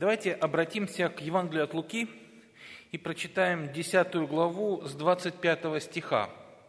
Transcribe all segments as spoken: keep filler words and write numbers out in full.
Давайте обратимся к Евангелию от Луки и прочитаем десятую главу с двадцать пятого стиха.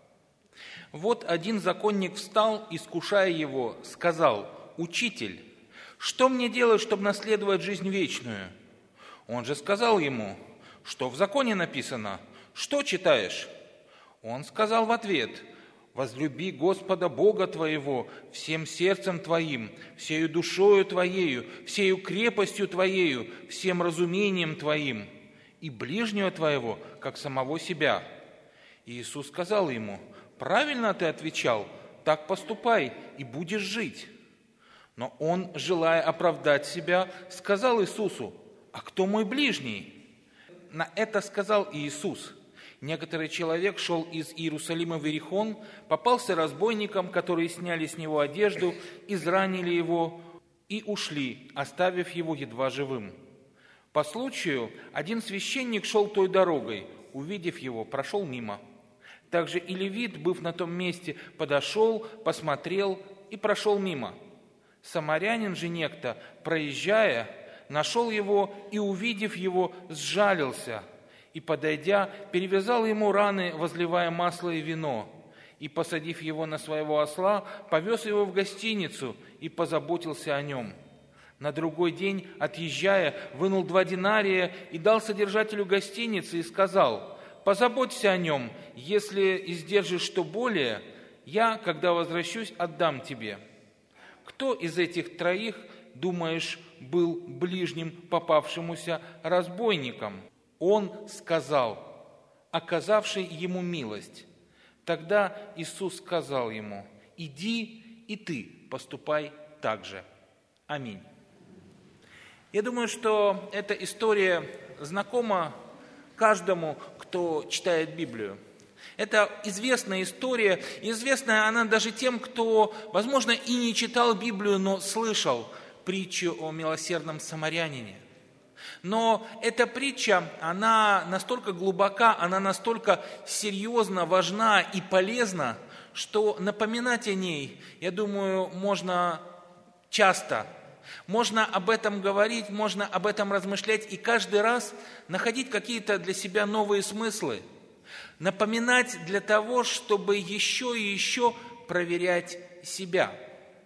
«Вот один законник встал, искушая его, сказал: „Учитель, что мне делать, чтобы наследовать жизнь вечную?“ Он же сказал ему: „Что в законе написано? Что читаешь?“ Он сказал в ответ: „Возлюби Господа Бога твоего всем сердцем твоим, всею душою твоею, всею крепостью твоею, всем разумением твоим, и ближнего твоего, как самого себя“. И Иисус сказал ему: „Правильно ты отвечал, так поступай, и будешь жить“. Но он, желая оправдать себя, сказал Иисусу: „А кто мой ближний?“ На это сказал Иисус: „Некоторый человек шел из Иерусалима в Иерихон, попался разбойникам, которые сняли с него одежду, изранили его и ушли, оставив его едва живым. По случаю один священник шел той дорогой, увидев его, прошел мимо. Также и левит, быв на том месте, подошел, посмотрел и прошел мимо. Самарянин же некто, проезжая, нашел его и, увидев его, сжалился, и, подойдя, перевязал ему раны, возливая масло и вино, и, посадив его на своего осла, повез его в гостиницу и позаботился о нем. На другой день, отъезжая, вынул два динария и дал содержателю гостиницы и сказал: „Позаботься о нем, если издержишь что более, я, когда возвращусь, отдам тебе“. Кто из этих троих, думаешь, был ближним попавшемуся разбойникам? Он сказал, оказавший ему милость. Тогда Иисус сказал ему: „Иди и ты поступай так же“. Аминь. Я думаю, что эта история знакома каждому, кто читает Библию. Это известная история, известная она даже тем, кто, возможно, и не читал Библию, но слышал притчу о милосердном самарянине. Но эта притча, она настолько глубока, она настолько серьезно, важна и полезна, что напоминать о ней, я думаю, можно часто. Можно об этом говорить, можно об этом размышлять и каждый раз находить какие-то для себя новые смыслы. Напоминать для того, чтобы еще и еще проверять себя.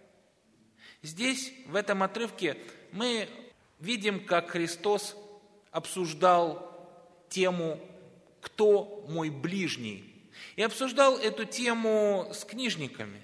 Здесь, в этом отрывке, мы видим, как Христос обсуждал тему «Кто мой ближний?». И обсуждал эту тему с книжниками.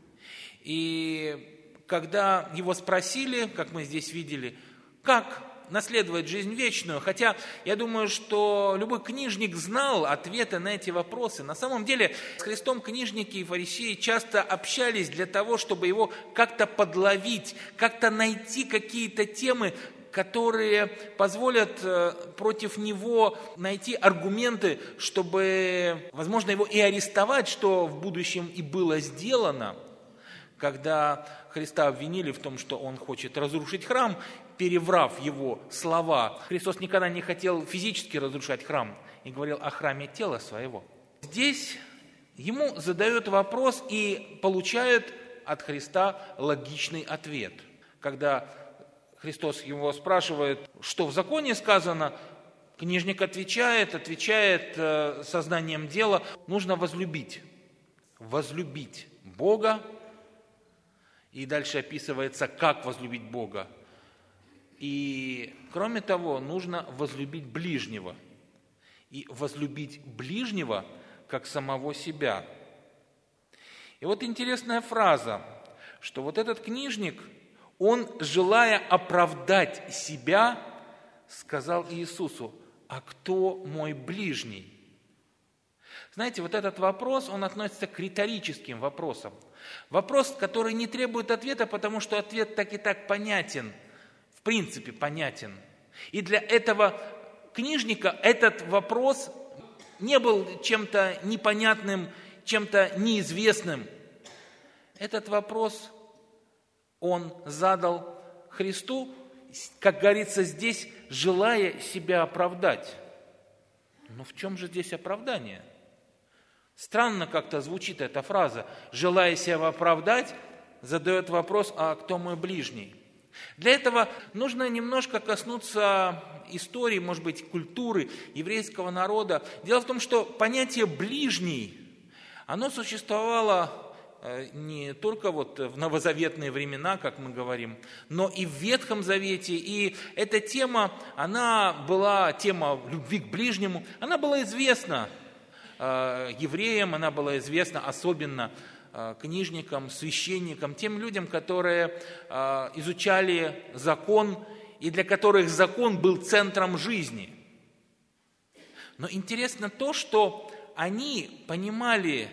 И когда его спросили, как мы здесь видели, как наследовать жизнь вечную, хотя я думаю, что любой книжник знал ответы на эти вопросы. На самом деле с Христом книжники и фарисеи часто общались для того, чтобы его как-то подловить, как-то найти какие-то темы, которые позволят против него найти аргументы, чтобы, возможно, его и арестовать, что в будущем и было сделано, когда Христа обвинили в том, что он хочет разрушить храм, переврав его слова. Христос никогда не хотел физически разрушать храм и говорил о храме тела своего. Здесь ему задают вопрос и получают от Христа логичный ответ. Когда Христос его спрашивает, что в законе сказано, книжник отвечает, отвечает э, сознанием дела, нужно возлюбить. Возлюбить Бога. И дальше описывается, как возлюбить Бога. И, кроме того, нужно возлюбить ближнего. И возлюбить ближнего, как самого себя. И вот интересная фраза, что вот этот книжник, он, желая оправдать себя, сказал Иисусу: „А кто мой ближний?“ Знаете, вот этот вопрос, он относится к риторическим вопросам. Вопрос, который не требует ответа, потому что ответ так и так понятен, в принципе понятен. И для этого книжника этот вопрос не был чем-то непонятным, чем-то неизвестным. Этот вопрос он задал Христу, как говорится здесь, желая себя оправдать. Но в чем же здесь оправдание? Странно как-то звучит эта фраза. Желая себя оправдать, задает вопрос: „А кто мой ближний?“ Для этого нужно немножко коснуться истории, может быть, культуры еврейского народа. Дело в том, что понятие «ближний», оно существовало не только вот в новозаветные времена, как мы говорим, но и в Ветхом Завете. И эта тема, она была, тема любви к ближнему, она была известна евреям, она была известна особенно книжникам, священникам, тем людям, которые изучали закон и для которых закон был центром жизни. Но интересно то, что они понимали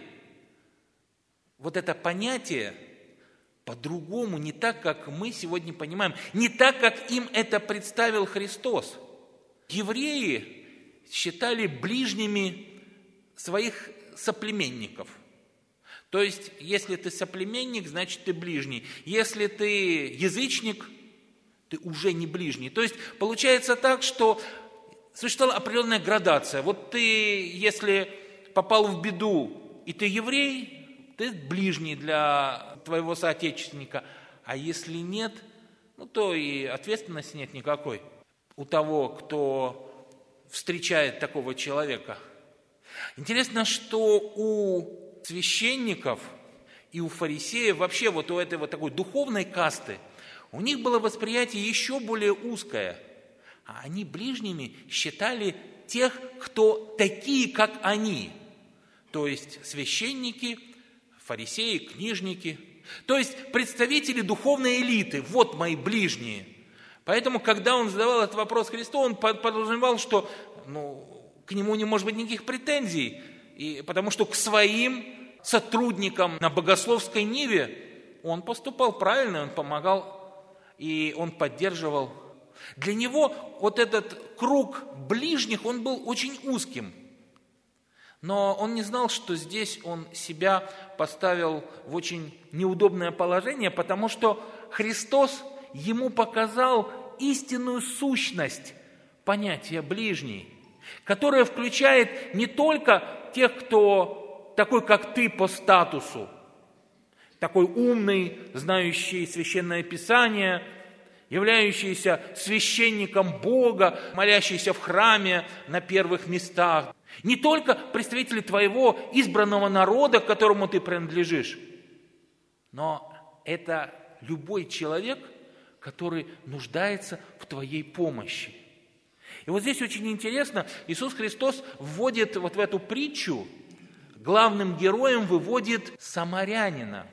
вот это понятие по-другому, не так, как мы сегодня понимаем, не так, как им это представил Христос. Евреи считали ближними своих соплеменников. То есть, если ты соплеменник, значит, ты ближний. Если ты язычник, ты уже не ближний. То есть, получается так, что существовала определенная градация. Вот ты, если попал в беду, и ты еврей, ты ближний для твоего соотечественника. А если нет, ну, то и ответственности нет никакой у того, кто встречает такого человека. Интересно, что у священников и у фарисеев, вообще вот у этой вот такой духовной касты, у них было восприятие еще более узкое. А они ближними считали тех, кто такие, как они. То есть священники, фарисеи, книжники. То есть представители духовной элиты. Вот мои ближние. Поэтому, когда он задавал этот вопрос Христу, он подразумевал, что ну, к нему не может быть никаких претензий. И, потому что к своим сотрудникам на богословской ниве он поступал правильно, он помогал и он поддерживал. Для него вот этот круг ближних, он был очень узким. Но он не знал, что здесь он себя поставил в очень неудобное положение, потому что Христос ему показал истинную сущность понятия ближний, которое включает не только тех, кто такой, как ты по статусу, такой умный, знающий Священное Писание, являющийся священником Бога, молящийся в храме на первых местах. Не только представители твоего избранного народа, к которому ты принадлежишь, но это любой человек, который нуждается в твоей помощи. И вот здесь очень интересно, Иисус Христос вводит вот в эту притчу, главным героем выводит самарянина.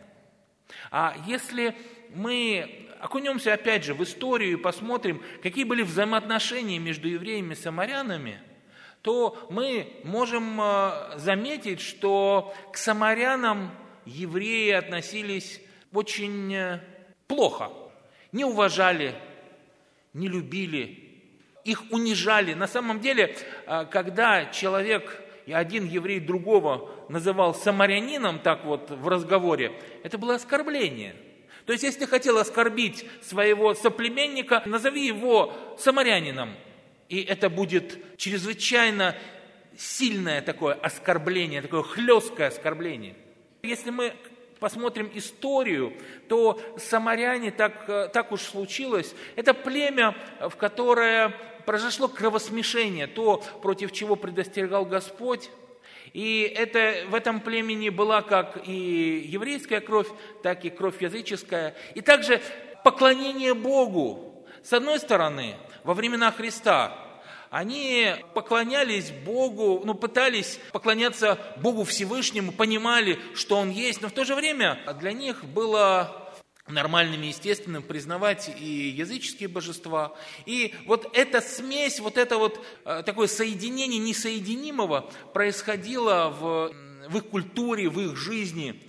А если мы окунемся опять же в историю и посмотрим, какие были взаимоотношения между евреями и самарянами, то мы можем заметить, что к самарянам евреи относились очень плохо. Не уважали, не любили, их унижали. На самом деле, когда человек, один еврей другого называл самарянином, так вот в разговоре, это было оскорбление. То есть, если ты хотел оскорбить своего соплеменника, назови его самарянином. И это будет чрезвычайно сильное такое оскорбление, такое хлесткое оскорбление. Если мы посмотрим историю, то самаряне, так, так уж случилось, это племя, в которое произошло кровосмешение, то, против чего предостерегал Господь. И это, в этом племени была как и еврейская кровь, так и кровь языческая. И также поклонение Богу. С одной стороны, во времена Христа они поклонялись Богу, ну, пытались поклоняться Богу Всевышнему, понимали, что Он есть, но в то же время для них было нормальным и естественным признавать и языческие божества. И вот эта смесь, вот это вот такое соединение несоединимого происходило в, в их культуре, в их жизни.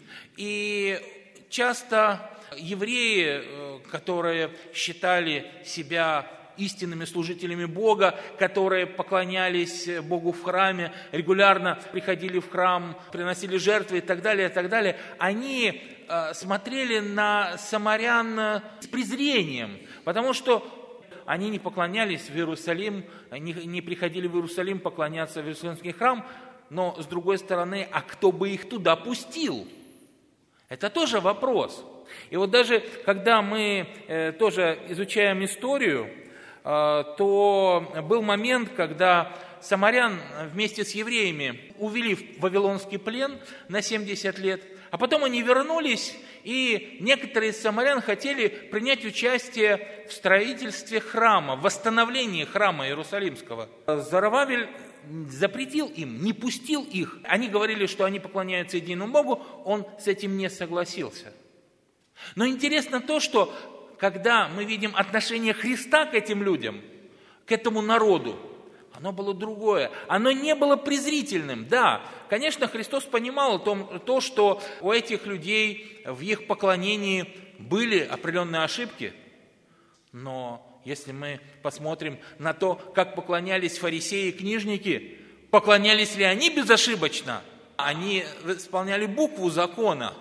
И часто евреи, которые считали себя истинными служителями Бога, которые поклонялись Богу в храме, регулярно приходили в храм, приносили жертвы и так далее, и так далее, они э, смотрели на самарян с презрением, потому что они не поклонялись в Иерусалим, не, не приходили в Иерусалим поклоняться в Иерусалимский храм, но с другой стороны, а кто бы их туда пустил? Это тоже вопрос. И вот даже когда мы э, тоже изучаем историю, э, то был момент, когда самарян вместе с евреями увели в вавилонский плен на семьдесят лет, а потом они вернулись, и некоторые из самарян хотели принять участие в строительстве храма, в восстановлении храма Иерусалимского. Зоровавель запретил им, не пустил их. Они говорили, что они поклоняются единому Богу, он с этим не согласился. Но интересно то, что когда мы видим отношение Христа к этим людям, к этому народу, оно было другое. Оно не было презрительным. Да, конечно, Христос понимал то, что у этих людей в их поклонении были определенные ошибки. Но если мы посмотрим на то, как поклонялись фарисеи и книжники, поклонялись ли они безошибочно? Они исполняли букву закона,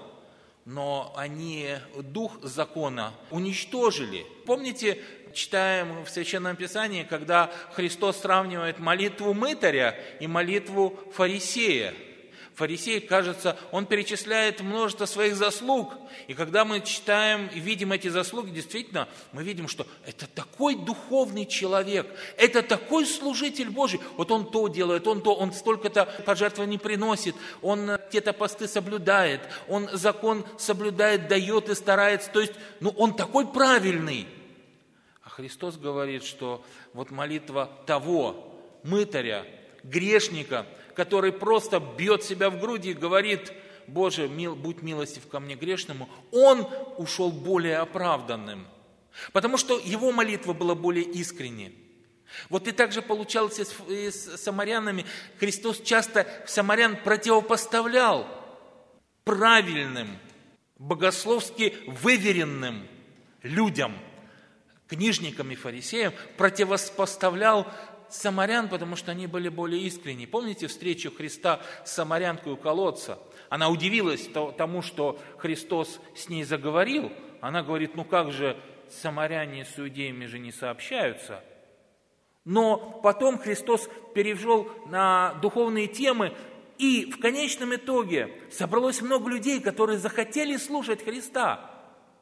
но они дух закона уничтожили. Помните, читаем в Священном Писании, когда Христос сравнивает молитву мытаря и молитву фарисея. Фарисей, кажется, он перечисляет множество своих заслуг. И когда мы читаем и видим эти заслуги, действительно, мы видим, что это такой духовный человек, это такой служитель Божий. Вот он то делает, он то, он столько-то пожертвований приносит, он те-то посты соблюдает, он закон соблюдает, дает и старается. То есть, ну, он такой правильный. А Христос говорит, что вот молитва того мытаря, грешника, который просто бьет себя в груди и говорит: «Боже, мил, будь милостив ко мне грешному», он ушел более оправданным, потому что его молитва была более искренней. Вот и так же получалось и с самарянами. Христос часто самарян противопоставлял правильным, богословски выверенным людям, книжникам и фарисеям, противопоставлял самарян, потому что они были более искренни. Помните встречу Христа с самарянкой у колодца? Она удивилась тому, что Христос с ней заговорил. Она говорит: ну как же самаряне с иудеями же не сообщаются? Но потом Христос перешел на духовные темы, и в конечном итоге собралось много людей, которые захотели слушать Христа.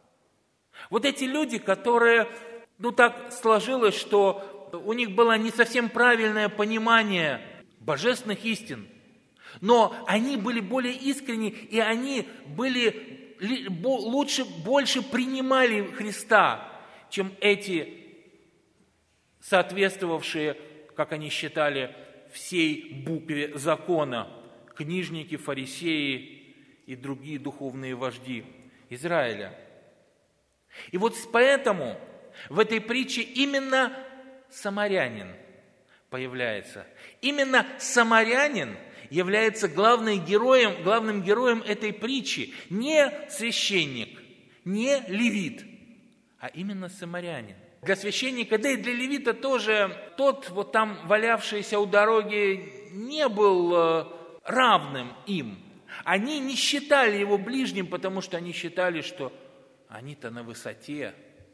Вот эти люди, которые, ну так сложилось, что у них было не совсем правильное понимание божественных истин, но они были более искренни, и они были лучше, больше принимали Христа, чем эти, соответствовавшие, как они считали, всей букве закона, книжники, фарисеи и другие духовные вожди Израиля. И вот поэтому в этой притче именно самарянин появляется. Именно самарянин является главным героем, главным героем этой притчи. Не священник, не левит, а именно самарянин. Для священника, да и для левита тоже, тот вот там валявшийся у дороги не был равным им. Они не считали его ближним, потому что они считали, что они-то на высоте.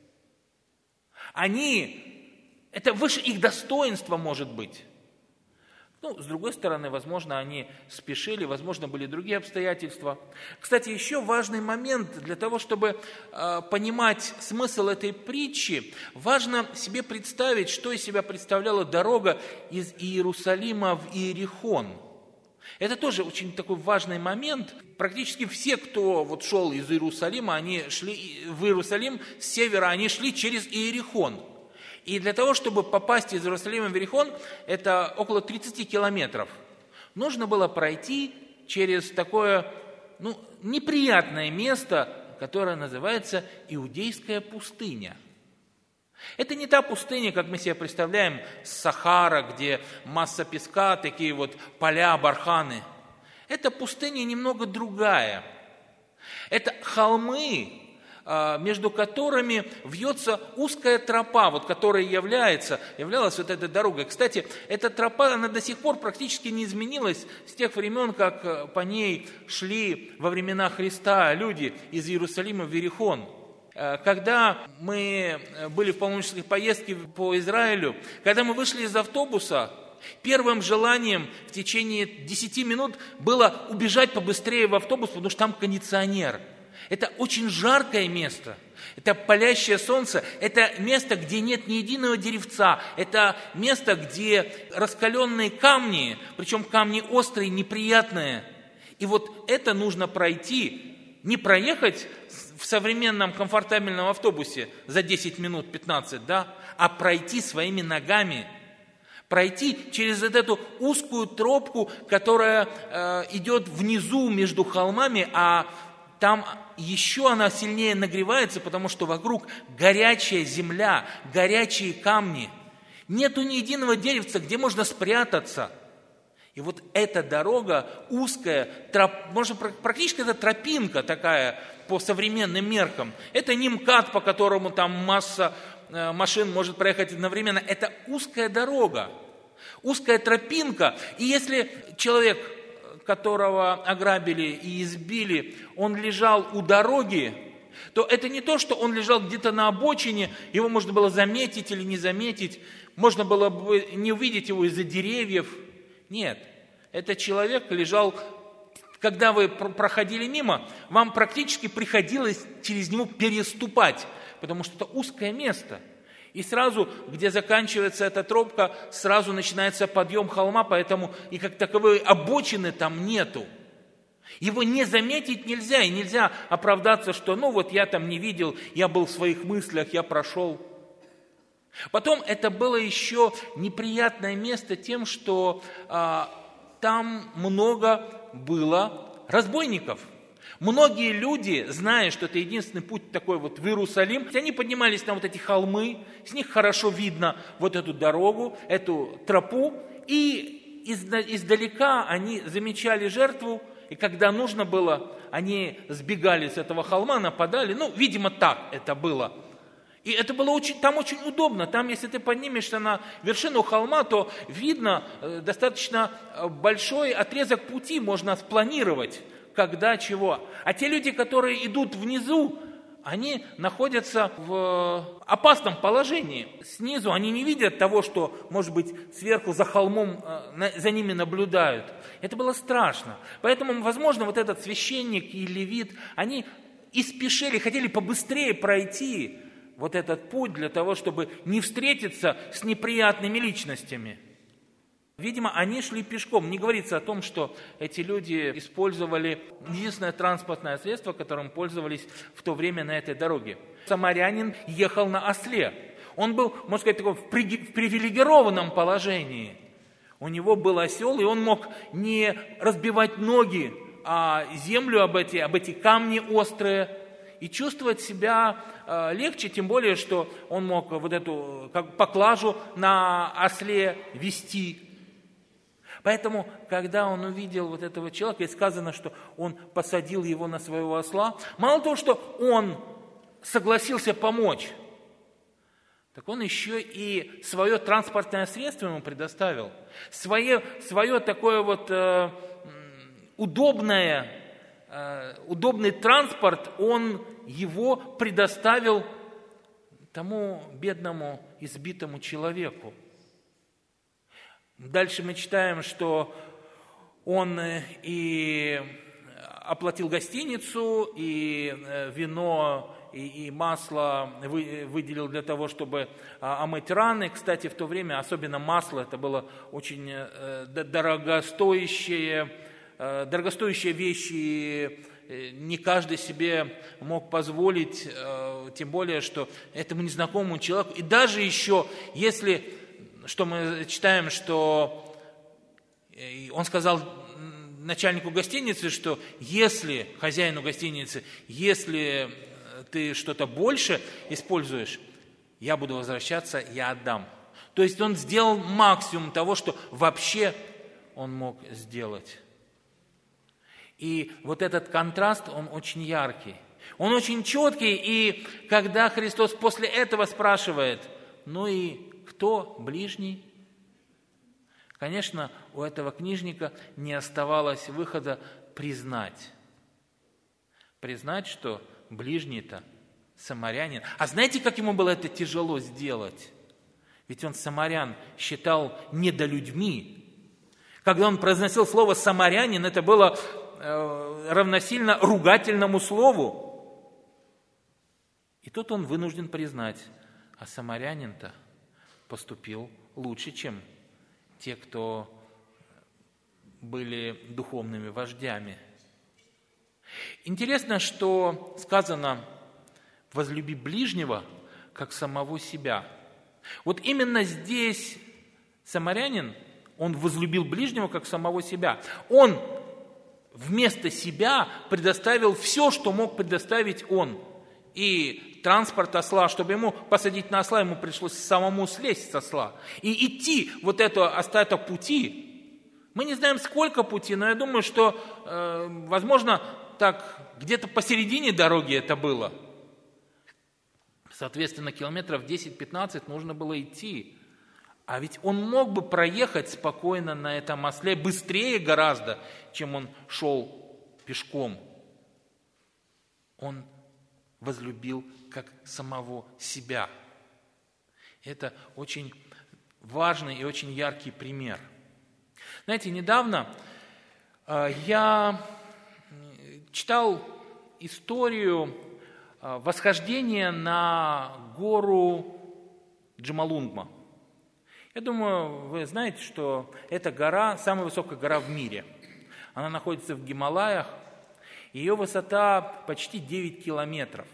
Они, это выше их достоинства может быть. Ну, с другой стороны, возможно, они спешили, возможно, были другие обстоятельства. Кстати, еще важный момент для того, чтобы э, понимать смысл этой притчи, важно себе представить, что из себя представляла дорога из Иерусалима в Иерихон. Это тоже очень такой важный момент. Практически все, кто вот шел из Иерусалима, они шли в Иерусалим с севера, они шли через Иерихон. И для того, чтобы попасть из Иерусалима в Иерихон, это около тридцать километров, нужно было пройти через такое, ну, неприятное место, которое называется Иудейская пустыня. Это не та пустыня, как мы себе представляем, Сахара, где масса песка, такие вот поля, барханы. Эта пустыня немного другая. Это холмы, между которыми вьется узкая тропа, вот, которая является, являлась вот этой дорогой. Кстати, эта тропа, она до сих пор практически не изменилась с тех времен, как по ней шли во времена Христа люди из Иерусалима в Иерихон. Когда мы были в паломнической поездке по Израилю, когда мы вышли из автобуса, первым желанием в течение десяти минут было убежать побыстрее в автобус, потому что там кондиционер. Это очень жаркое место. Это палящее солнце. Это место, где нет ни единого деревца. Это место, где раскаленные камни, причем камни острые, неприятные. И вот это нужно пройти, не проехать в современном комфортабельном автобусе за десять минут, пятнадцать, да, а пройти своими ногами. Пройти через вот эту узкую тропку, которая э, идет внизу между холмами, а там еще она сильнее нагревается, потому что вокруг горячая земля, горячие камни. Нету ни единого деревца, где можно спрятаться. И вот эта дорога узкая, троп, можно, практически это тропинка такая по современным меркам. Это не МКАД, по которому там масса э, машин может проехать одновременно. Это узкая дорога, узкая тропинка. И если человек, которого ограбили и избили, он лежал у дороги, то это не то, что он лежал где-то на обочине, его можно было заметить или не заметить, можно было бы не увидеть его из-за деревьев. Нет, этот человек лежал, когда вы проходили мимо, вам практически приходилось через него переступать, потому что это узкое место. И сразу, где заканчивается эта тропка, сразу начинается подъем холма, поэтому и как таковой обочины там нету. Его не заметить нельзя, и нельзя оправдаться, что ну вот я там не видел, я был в своих мыслях, я прошел. Потом это было еще неприятное место тем, что а, там много было разбойников. Многие люди, зная, что это единственный путь такой вот в Иерусалим, они поднимались на вот эти холмы, с них хорошо видно вот эту дорогу, эту тропу, и издалека они замечали жертву, и когда нужно было, они сбегали с этого холма, нападали, ну, видимо, так это было. И это было очень, там очень удобно. Там, если ты поднимешься на вершину холма, то видно э, достаточно большой отрезок пути, можно спланировать, когда чего. А те люди, которые идут внизу, они находятся в опасном положении. Снизу они не видят того, что, может быть, сверху за холмом э, за ними наблюдают. Это было страшно. Поэтому, возможно, вот этот священник и левит, они и спешили, хотели побыстрее пройти вот этот путь для того, чтобы не встретиться с неприятными личностями. Видимо, они шли пешком. Не говорится о том, что эти люди использовали единственное транспортное средство, которым пользовались в то время на этой дороге. Самарянин ехал на осле. Он был, можно сказать, такой в привилегированном положении. У него был осел, и он мог не разбивать ноги, а землю об эти, об эти камни острые, и чувствовать себя э, легче, тем более, что он мог вот эту как поклажу на осле вести. Поэтому, когда он увидел вот этого человека, и сказано, что он посадил его на своего осла, мало того, что он согласился помочь, так он еще и свое транспортное средство ему предоставил. Свое, свое такое вот э, удобное, э, удобный транспорт он его предоставил тому бедному избитому человеку. Дальше мы читаем, что он и оплатил гостиницу, и вино, и, и масло выделил для того, чтобы омыть раны. Кстати, в то время, особенно масло, это было очень дорогостоящие, дорогостоящие вещи, не каждый себе мог позволить, тем более, что этому незнакомому человеку. И даже еще, если, что мы читаем, что он сказал начальнику гостиницы, что если, хозяину гостиницы, если ты что-то больше используешь, я буду возвращаться, я отдам. То есть он сделал максимум того, что вообще он мог сделать. И вот этот контраст, он очень яркий, он очень четкий. И когда Христос после этого спрашивает, ну и кто ближний? Конечно, у этого книжника не оставалось выхода признать. Признать, что ближний-то самарянин. А знаете, как ему было это тяжело сделать? Ведь он самарян считал недолюдьми. Когда он произносил слово «самарянин», это было равносильно ругательному слову. И тут он вынужден признать, а самарянин-то поступил лучше, чем те, кто были духовными вождями. Интересно, что сказано «возлюби ближнего, как самого себя». Вот именно здесь самарянин, он возлюбил ближнего, как самого себя. Он вместо себя предоставил все, что мог предоставить он. И транспорт осла, чтобы ему посадить на осла, ему пришлось самому слезть с осла. И идти вот это остаток пути. Мы не знаем, сколько пути, но я думаю, что, э, возможно, так где-то посередине дороги это было. Соответственно, километров десять-пятнадцать нужно было идти. А ведь он мог бы проехать спокойно на этом осле, быстрее гораздо, чем он шел пешком. Он возлюбил как самого себя. Это очень важный и очень яркий пример. Знаете, недавно э, я читал историю э, восхождения на гору Джомолунгма. Я думаю, вы знаете, что эта гора, самая высокая гора в мире. Она находится в Гималаях. Ее высота почти девять километров.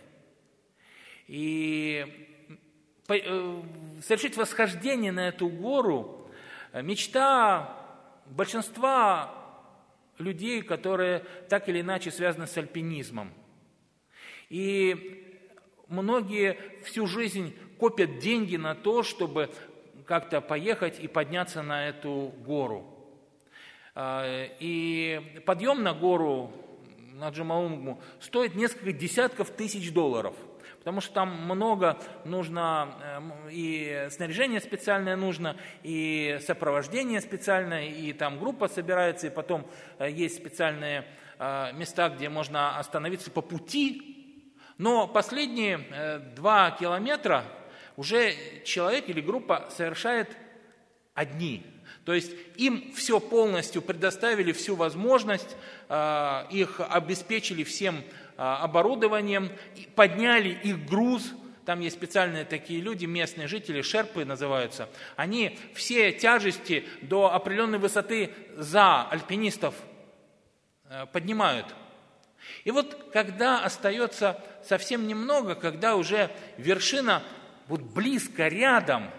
И совершить восхождение на эту гору – мечта большинства людей, которые так или иначе связаны с альпинизмом. И многие всю жизнь копят деньги на то, чтобы как-то поехать и подняться на эту гору. И подъем на гору, на Джомолунгму, стоит несколько десятков тысяч долларов, потому что там много нужно, и снаряжение специальное нужно, и сопровождение специальное, и там группа собирается, и потом есть специальные места, где можно остановиться по пути. Но последние два километра уже человек или группа совершает одни. То есть им все полностью предоставили, всю возможность, их обеспечили всем оборудованием, подняли их груз. Там есть специальные такие люди, местные жители, шерпы называются. Они все тяжести до определенной высоты за альпинистов поднимают. И вот когда остается совсем немного, когда уже вершина вот близко, рядом,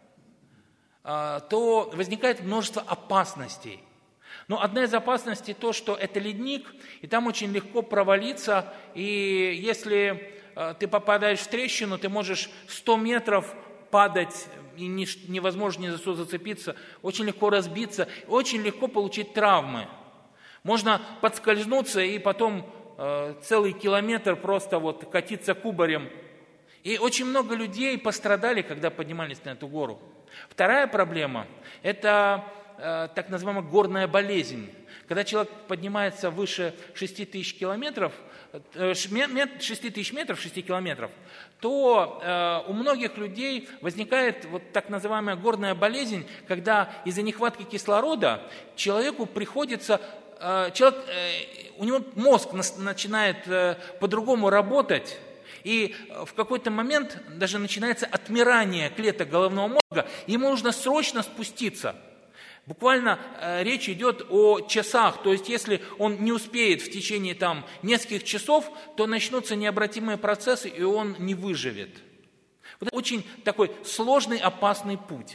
то возникает множество опасностей. Но одна из опасностей то, что это ледник, и там очень легко провалиться, и если ты попадаешь в трещину, ты можешь сто метров падать, и невозможно ни за что зацепиться, очень легко разбиться, очень легко получить травмы. Можно подскользнуться и потом целый километр просто вот катиться кубарем. И очень много людей пострадали, когда поднимались на эту гору. Вторая проблема – это э, так называемая горная болезнь. Когда человек поднимается выше шести тысяч километров, э, шести тысяч метров, шести километров, то э, у многих людей возникает вот так называемая горная болезнь, когда из-за нехватки кислорода человеку приходится, э, человек, э, у него мозг нас, начинает э, по-другому работать. И в какой-то момент даже начинается отмирание клеток головного мозга, и ему нужно срочно спуститься. Буквально э, речь идет о часах, то есть если он не успеет в течение там, нескольких часов, то начнутся необратимые процессы, и он не выживет. Вот это очень такой сложный, опасный путь.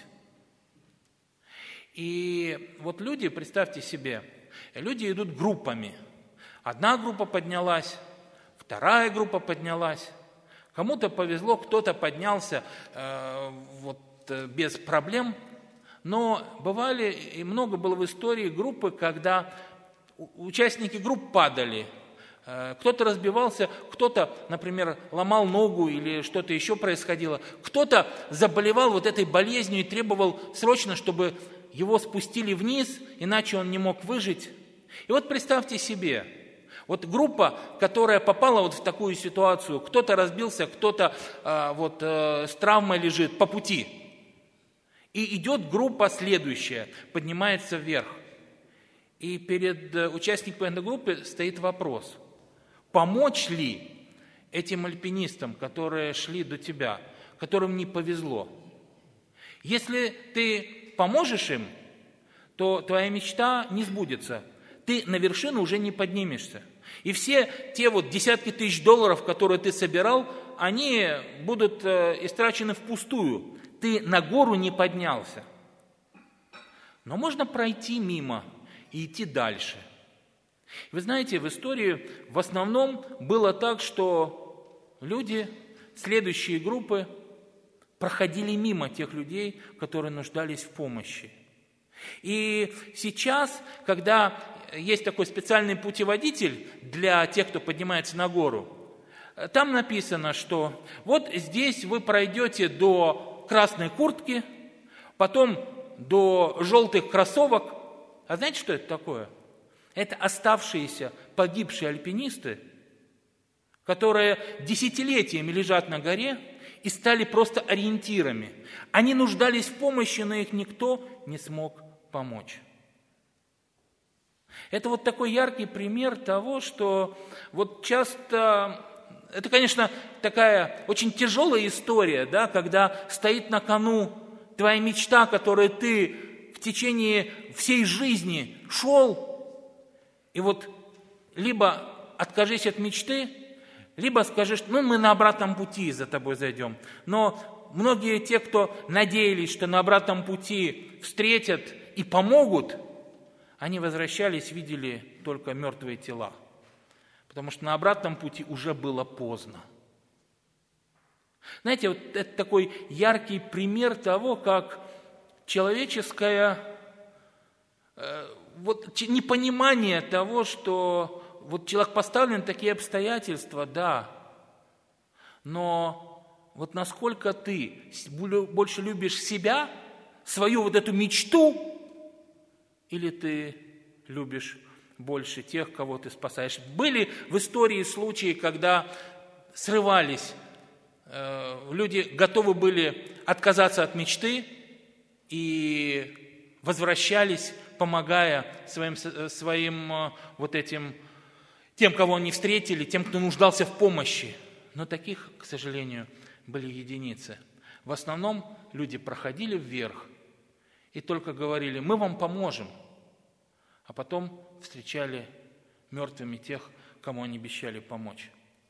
И вот люди, представьте себе, люди идут группами. Одна группа поднялась, вторая группа поднялась. Кому-то повезло, кто-то поднялся э, вот, э, без проблем. Но бывали, и много было в истории группы, когда участники групп падали. Э, кто-то разбивался, кто-то, например, ломал ногу или что-то еще происходило. Кто-то заболевал вот этой болезнью и требовал срочно, чтобы его спустили вниз, иначе он не мог выжить. И вот представьте себе, вот группа, которая попала вот в такую ситуацию, кто-то разбился, кто-то э, вот, э, с травмой лежит по пути. И идет группа следующая, поднимается вверх. И перед участниками этой группы стоит вопрос, помочь ли этим альпинистам, которые шли до тебя, которым не повезло. Если ты поможешь им, то твоя мечта не сбудется. Ты на вершину уже не поднимешься. И все те вот десятки тысяч долларов, которые ты собирал, они будут истрачены впустую. Ты на гору не поднялся. Но можно пройти мимо и идти дальше. Вы знаете, в истории в основном было так, что люди, следующие группы, проходили мимо тех людей, которые нуждались в помощи. И сейчас, когда есть такой специальный путеводитель для тех, кто поднимается на гору, там написано, что вот здесь вы пройдете до красной куртки, потом до желтых кроссовок. А знаете, что это такое? Это оставшиеся погибшие альпинисты, которые десятилетиями лежат на горе и стали просто ориентирами. Они нуждались в помощи, но их никто не смог помочь. Это вот такой яркий пример того, что вот часто... Это, конечно, такая очень тяжелая история, да, когда стоит на кону твоя мечта, которую ты в течение всей жизни шел, и вот либо откажись от мечты, либо скажешь, ну, мы на обратном пути за тобой зайдем. Но многие те, кто надеялись, что на обратном пути встретят и помогут, они возвращались, видели только мертвые тела. Потому что на обратном пути уже было поздно. Знаете, вот это такой яркий пример того, как человеческое э, вот, непонимание того, что вот человек поставлен в такие обстоятельства, да, но вот насколько ты больше любишь себя, свою вот эту мечту, или ты любишь больше тех, кого ты спасаешь. Были в истории случаи, когда срывались, э, люди готовы были отказаться от мечты и возвращались, помогая своим, своим э, вот этим, тем, кого они встретили, тем, кто нуждался в помощи. Но таких, к сожалению, были единицы. В основном люди проходили вверх и только говорили, мы вам поможем, а потом встречали мертвыми тех, кому они обещали помочь.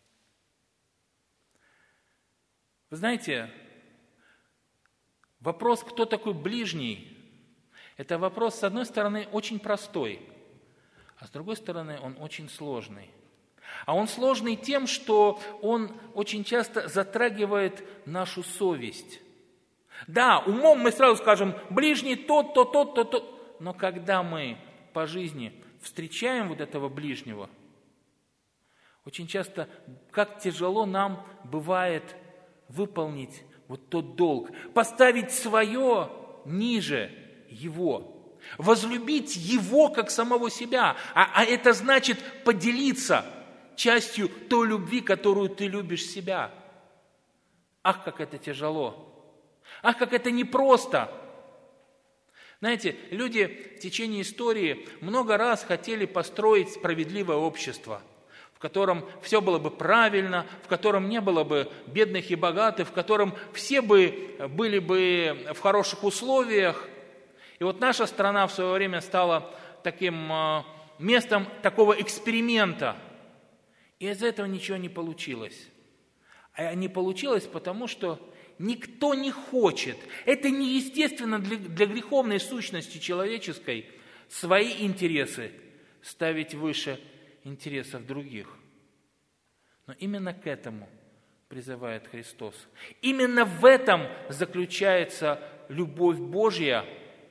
Вы знаете, вопрос, кто такой ближний, это вопрос, с одной стороны, очень простой, а с другой стороны, он очень сложный. А он сложный тем, что он очень часто затрагивает нашу совесть. Да, умом мы сразу скажем, ближний тот, тот, тот, тот, тот, но когда мы по жизни встречаем вот этого ближнего, очень часто, как тяжело нам бывает выполнить вот тот долг, поставить свое ниже его, возлюбить его как самого себя, а, а это значит поделиться частью той любви, которую ты любишь себя. Ах, как это тяжело! Ах, как это непросто! Знаете, люди в течение истории много раз хотели построить справедливое общество, в котором все было бы правильно, в котором не было бы бедных и богатых, в котором все бы были бы в хороших условиях. И вот наша страна в свое время стала таким местом такого эксперимента. И из этого ничего не получилось. А не получилось потому, что никто не хочет. Это неестественно для, для греховной сущности человеческой свои интересы ставить выше интересов других. Но именно к этому призывает Христос. Именно в этом заключается любовь Божья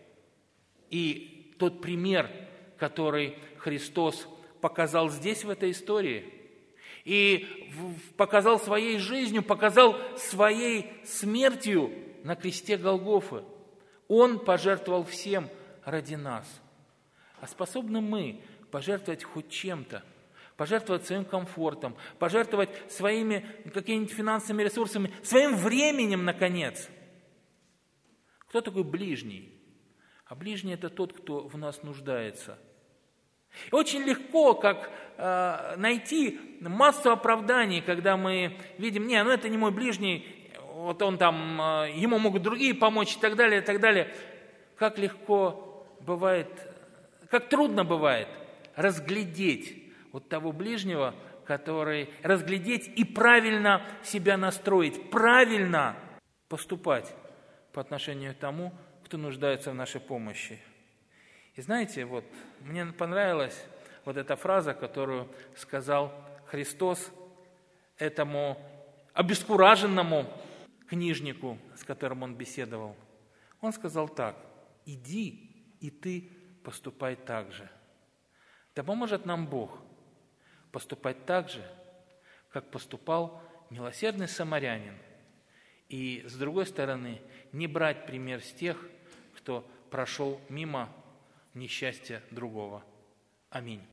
и тот пример, который Христос показал здесь, в этой истории. И показал своей жизнью, показал своей смертью на кресте Голгофы. Он пожертвовал всем ради нас. А способны мы пожертвовать хоть чем-то, пожертвовать своим комфортом, пожертвовать своими какими-нибудь финансовыми ресурсами, своим временем, наконец. Кто такой ближний? А ближний – это тот, кто в нас нуждается. И очень легко, как э, найти массу оправданий, когда мы видим, не, ну это не мой ближний, вот он там, э, ему могут другие помочь и так далее, и так далее. Как легко бывает, как трудно бывает разглядеть вот того ближнего, который, разглядеть и правильно себя настроить, правильно поступать по отношению к тому, кто нуждается в нашей помощи. И знаете, вот мне понравилась вот эта фраза, которую сказал Христос этому обескураженному книжнику, с которым он беседовал. Он сказал так: «Иди, и ты поступай так же». Да поможет нам Бог поступать так же, как поступал милосердный самарянин. И, с другой стороны, не брать пример с тех, кто прошел мимо несчастья другого. Аминь.